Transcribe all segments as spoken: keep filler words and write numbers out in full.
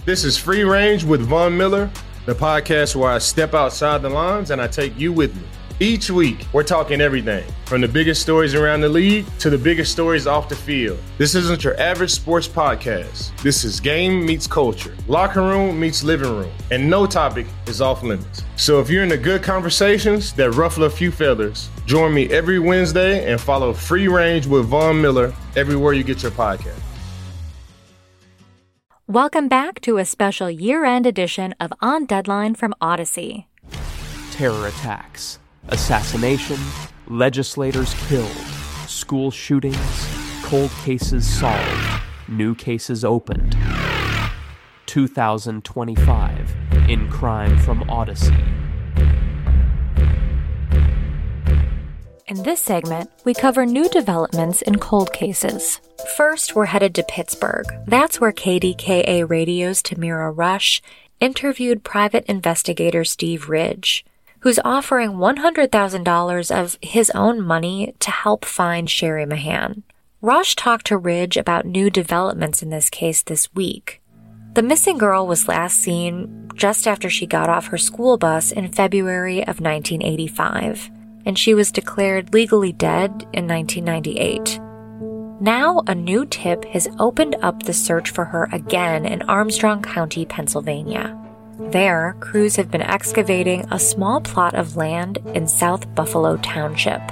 This is Free Range with Von Miller, the podcast where I step outside the lines and I take you with me. Each week, we're talking everything from the biggest stories around the league to the biggest stories off the field. This isn't your average sports podcast. This is game meets culture, locker room meets living room, and no topic is off limits. So if you're into good conversations that ruffle a few feathers, join me every Wednesday and follow Free Range with Von Miller everywhere you get your podcast. Welcome back to a special year-end edition of On Deadline from Odyssey. Terror attacks. Assassination, legislators killed, school shootings, cold cases solved, new cases opened. two thousand twenty-five in Crime from Odyssey. In this segment, we cover new developments in cold cases. First, we're headed to Pittsburgh. That's where K D K A Radio's Tamira Rush interviewed private investigator Steve Ridge, who's offering one hundred thousand dollars of his own money to help find Sherry Mahan. Rush talked to Ridge about new developments in this case this week. The missing girl was last seen just after she got off her school bus in February of nineteen eighty-five, and she was declared legally dead in nineteen ninety-eight. Now, a new tip has opened up the search for her again in Armstrong County, Pennsylvania. There, crews have been excavating a small plot of land in South Buffalo Township.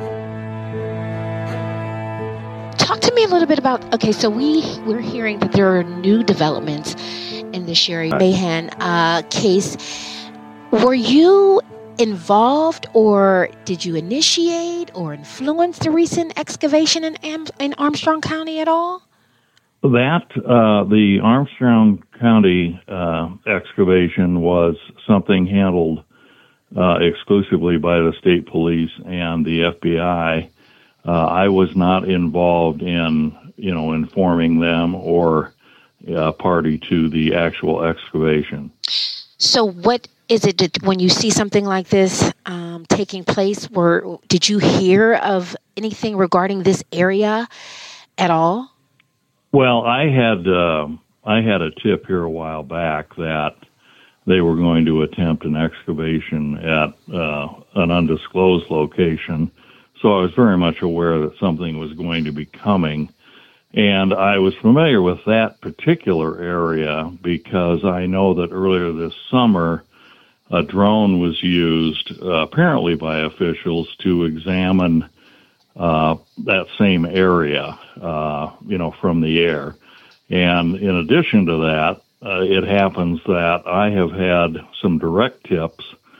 Talk to me a little bit about, okay, so we, we're hearing that there are new developments in the Sherry Mahan uh, case. Were you involved, or did you initiate or influence the recent excavation in, Am- in Armstrong County at all? That, uh, the Armstrong County uh, excavation was something handled uh, exclusively by the state police and the F B I. Uh, I was not involved in, you know, informing them or uh, party to the actual excavation. So what is it that when you see something like this um, taking place, were, did you hear of anything regarding this area at all? Well, I had uh, I had a tip here a while back that they were going to attempt an excavation at uh, an undisclosed location, so I was very much aware that something was going to be coming, and I was familiar with that particular area because I know that earlier this summer a drone was used, uh, apparently by officials, to examine Uh, that same area, uh, you know, from the air. And in addition to that, uh, it happens that I have had some direct tips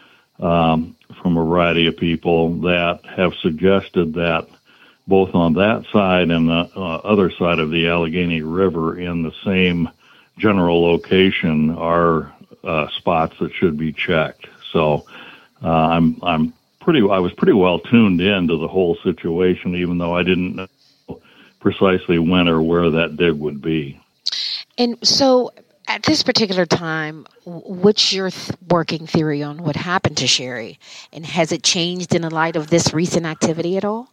um, from a variety of people that have suggested that both on that side and the uh, other side of the Allegheny River in the same general location are uh, spots that should be checked. So uh, I'm I'm Pretty, I was pretty well tuned in to the whole situation, even though I didn't know precisely when or where that dig would be. And so at this particular time, what's your th- working theory on what happened to Sherry? And has it changed in the light of this recent activity at all?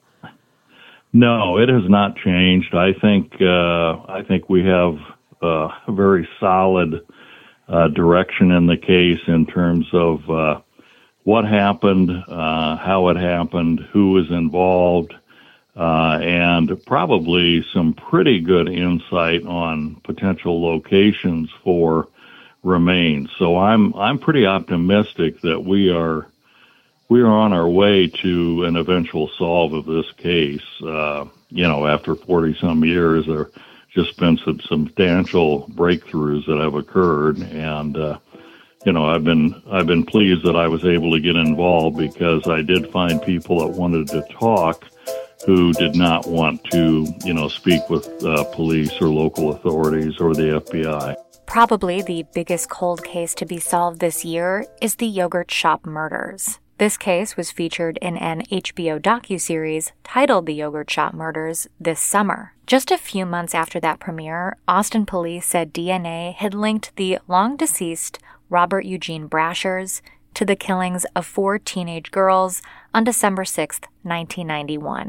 No, it has not changed. I think uh, I think we have uh, a very solid uh, direction in the case in terms of uh, what happened, uh, how it happened, who was involved, uh, and probably some pretty good insight on potential locations for remains. So I'm I'm pretty optimistic that we are we are on our way to an eventual solve of this case. Uh, you know, after forty some years, there have just been some substantial breakthroughs that have occurred, and uh, you know, I've been I've been pleased that I was able to get involved because I did find people that wanted to talk who did not want to, you know, speak with uh, police or local authorities or the F B I. Probably the biggest cold case to be solved this year is the yogurt shop murders. This case was featured in an H B O docuseries titled The Yogurt Shop Murders this summer. Just a few months after that premiere, Austin police said D N A had linked the long-deceased Robert Eugene Brashers to the killings of four teenage girls on December sixth, nineteen ninety-one.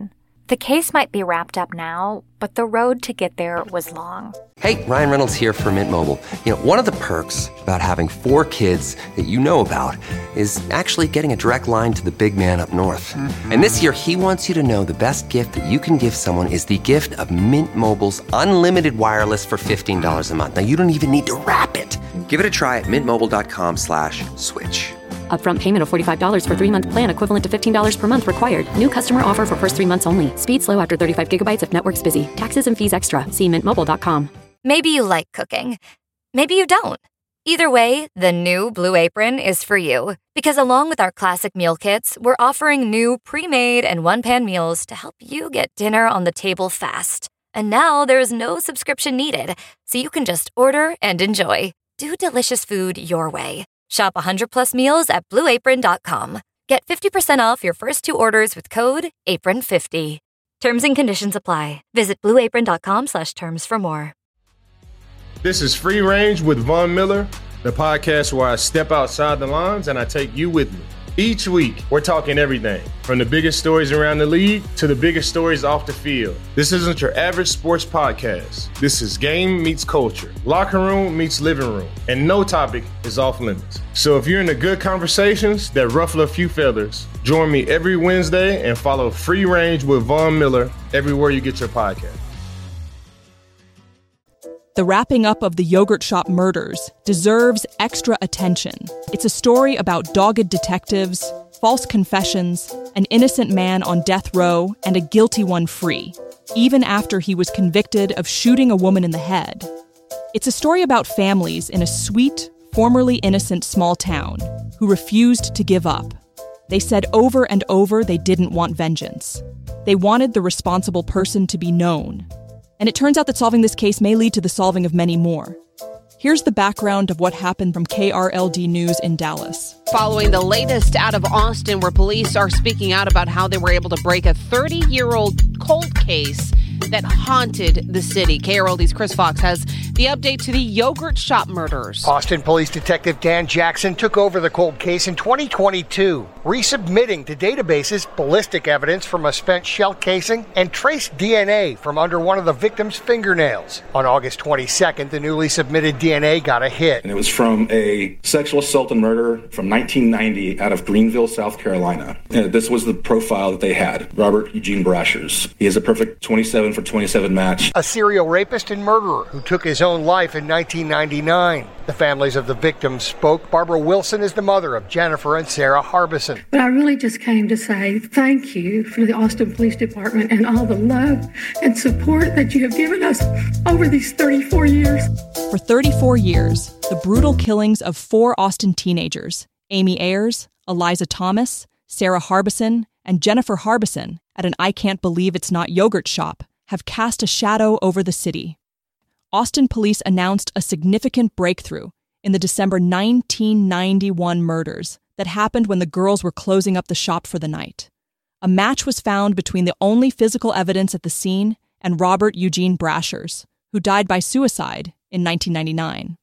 The case might be wrapped up now, but the road to get there was long. Hey, Ryan Reynolds here for Mint Mobile. You know, one of the perks about having four kids that you know about is actually getting a direct line to the big man up north. Mm-hmm. And this year, he wants you to know the best gift that you can give someone is the gift of Mint Mobile's unlimited wireless for fifteen dollars a month. Now, you don't even need to wrap it. Give it a try at mintmobile.com slash switch. Upfront payment of forty-five dollars for three-month plan equivalent to fifteen dollars per month required. New customer offer for first three months only. Speed slow after thirty-five gigabytes if network's busy. Taxes and fees extra. See mint mobile dot com. Maybe you like cooking. Maybe you don't. Either way, the new Blue Apron is for you. Because along with our classic meal kits, we're offering new pre-made and one-pan meals to help you get dinner on the table fast. And now there's no subscription needed, so you can just order and enjoy. Do delicious food your way. Shop one hundred plus meals at blue apron dot com. Get fifty percent off your first two orders with code apron fifty. Terms and conditions apply. Visit blue apron dot com slash terms for more. This is Free Range with Von Miller, the podcast where I step outside the lines and I take you with me. Each week, we're talking everything from the biggest stories around the league to the biggest stories off the field. This isn't your average sports podcast. This is game meets culture, locker room meets living room, and no topic is off limits. So if you're into good conversations that ruffle a few feathers, join me every Wednesday and follow Free Range with Von Miller everywhere you get your podcast. The wrapping up of the Yogurt Shop murders deserves extra attention. It's a story about dogged detectives, false confessions, an innocent man on death row, and a guilty one free, even after he was convicted of shooting a woman in the head. It's a story about families in a sweet, formerly innocent small town who refused to give up. They said over and over they didn't want vengeance. They wanted the responsible person to be known. And it turns out that solving this case may lead to the solving of many more. Here's the background of what happened from K R L D News in Dallas. Following the latest out of Austin, where police are speaking out about how they were able to break a thirty-year-old cold case that haunted the city. K R L D's Chris Fox has the update to the Yogurt Shop murders. Austin Police Detective Dan Jackson took over the cold case in twenty twenty-two, resubmitting to databases ballistic evidence from a spent shell casing and traced D N A from under one of the victim's fingernails. On August twenty-second, the newly submitted D N A got a hit. And it was from a sexual assault and murder from nineteen ninety out of Greenville, South Carolina. And this was the profile that they had, Robert Eugene Brashers. He is a perfect twenty-seven for twenty-seven match. A serial rapist and murderer who took his own life in nineteen ninety-nine. The families of the victims spoke. Barbara Wilson is the mother of Jennifer and Sarah Harbison. But I really just came to say thank you for the Austin Police Department and all the love and support that you have given us over these thirty-four years. For thirty-four years, the brutal killings of four Austin teenagers, Amy Ayers, Eliza Thomas, Sarah Harbison, and Jennifer Harbison, at an I Can't Believe It's Not Yogurt Shop, have cast a shadow over the city. Austin police announced a significant breakthrough in the December nineteen ninety-one murders that happened when the girls were closing up the shop for the night. A match was found between the only physical evidence at the scene and Robert Eugene Brashers, who died by suicide in nineteen ninety-nine.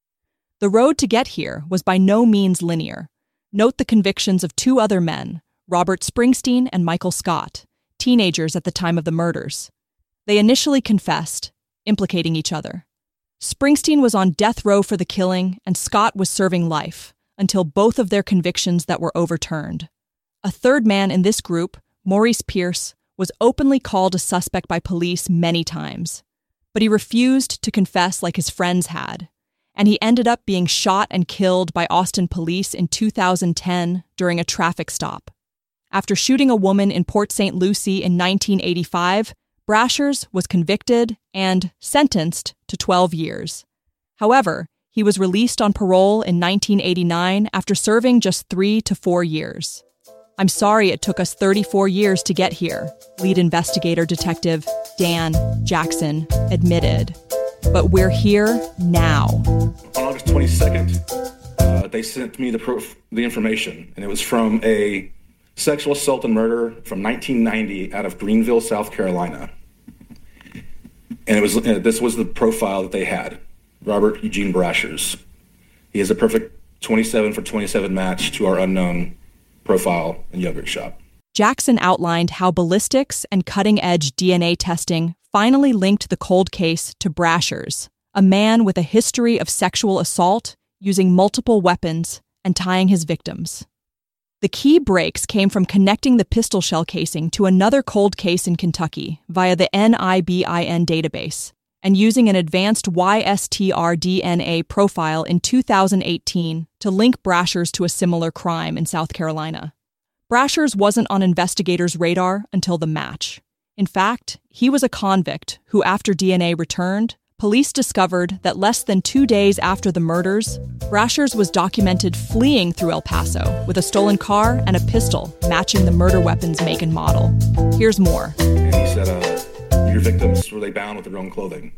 The road to get here was by no means linear. Note the convictions of two other men, Robert Springsteen and Michael Scott, teenagers at the time of the murders. They initially confessed, implicating each other. Springsteen was on death row for the killing, and Scott was serving life, until both of their convictions that were overturned. A third man in this group, Maurice Pierce, was openly called a suspect by police many times, but he refused to confess like his friends had, and he ended up being shot and killed by Austin police in two thousand ten during a traffic stop. After shooting a woman in Port Saint Lucie in nineteen eighty-five, Brashers was convicted and sentenced to twelve years. However, he was released on parole in nineteen eighty-nine after serving just three to four years. I'm sorry it took us thirty-four years to get here, lead investigator detective Dan Jackson admitted. But we're here now. On August twenty-second, uh, they sent me the proof, the information, and it was from a sexual assault and murder from nineteen ninety out of Greenville, South Carolina. And it was uh, this was the profile that they had, Robert Eugene Brashers. He is a perfect twenty-seven for twenty-seven match to our unknown profile in Yogurt Shop. Jackson outlined how ballistics and cutting-edge D N A testing finally linked the cold case to Brashers, a man with a history of sexual assault, using multiple weapons, and tying his victims. The key breaks came from connecting the pistol shell casing to another cold case in Kentucky via the N I B I N database, and using an advanced Y S T R D N A profile in two thousand eighteen to link Brashers to a similar crime in South Carolina. Brashers wasn't on investigators' radar until the match. In fact, he was a convict who, after D N A returned, police discovered that less than two days after the murders, Brashers was documented fleeing through El Paso with a stolen car and a pistol matching the murder weapon's make and model. Here's more. And he said, uh, your victims, were they bound with their own clothing?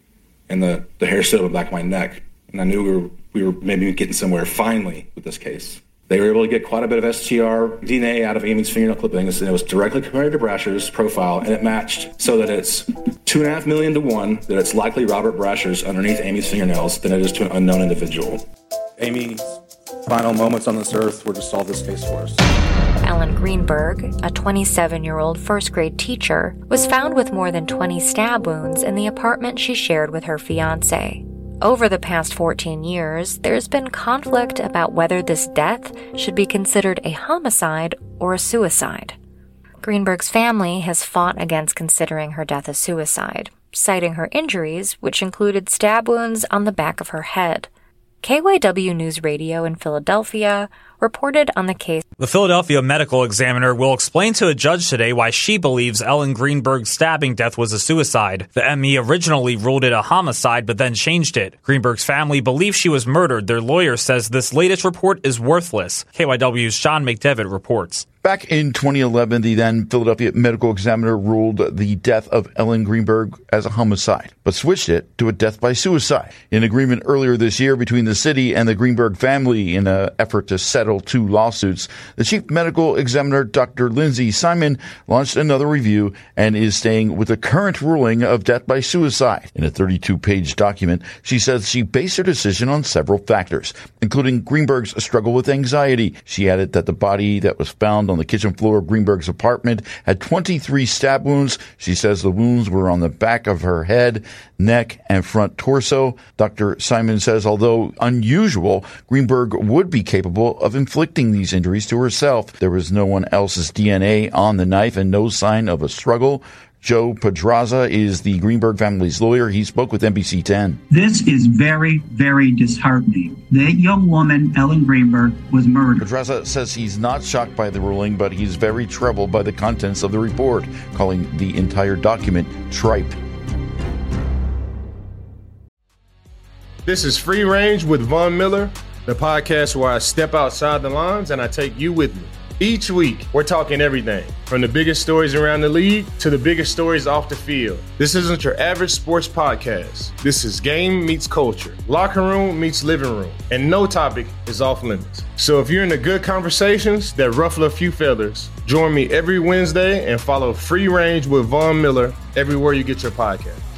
And the, the hair stood on the back of my neck. And I knew we were, we were maybe getting somewhere finally with this case. They were able to get quite a bit of S T R D N A out of Amy's fingernail clippings, and it was directly compared to Brasher's profile, and it matched so that it's two and a half million to one that it's likely Robert Brasher's underneath Amy's fingernails than it is to an unknown individual. Amy's final moments on this earth were to solve this case for us. Ellen Greenberg, a twenty-seven-year-old first-grade teacher, was found with more than twenty stab wounds in the apartment she shared with her fiancé. Over the past fourteen years, there's been conflict about whether this death should be considered a homicide or a suicide. Greenberg's family has fought against considering her death a suicide, citing her injuries, which included stab wounds on the back of her head. K Y W News Radio in Philadelphia reported on the case. The Philadelphia medical examiner will explain to a judge today why she believes Ellen Greenberg's stabbing death was a suicide. The M E originally ruled it a homicide, but then changed it. Greenberg's family believes she was murdered. Their lawyer says this latest report is worthless. K Y W's Sean McDevitt reports. Back in twenty eleven, the then Philadelphia medical examiner ruled the death of Ellen Greenberg as a homicide, but switched it to a death by suicide. In agreement earlier this year between the city and the Greenberg family in an effort to settle two lawsuits, the chief medical examiner, Doctor Lindsay Simon, launched another review and is staying with the current ruling of death by suicide. In a thirty-two page document, she says she based her decision on several factors, including Greenberg's struggle with anxiety. She added that the body that was found on the kitchen floor of Greenberg's apartment had twenty-three stab wounds. She says the wounds were on the back of her head, neck, and front torso. Doctor Simon says although unusual, Greenberg would be capable of inflicting these injuries to herself. There was no one else's D N A on the knife and no sign of a struggle. Joe Pedraza is the Greenberg family's lawyer. He spoke with N B C ten. This is very, very disheartening. That young woman, Ellen Greenberg, was murdered. Pedraza says he's not shocked by the ruling, but he's very troubled by the contents of the report, calling the entire document tripe. This is Free Range with Von Miller, the podcast where I step outside the lines and I take you with me. Each week, we're talking everything from the biggest stories around the league to the biggest stories off the field. This isn't your average sports podcast. This is game meets culture, locker room meets living room, and no topic is off limits. So if you're into good conversations that ruffle a few feathers, join me every Wednesday and follow Free Range with Von Miller everywhere you get your podcast.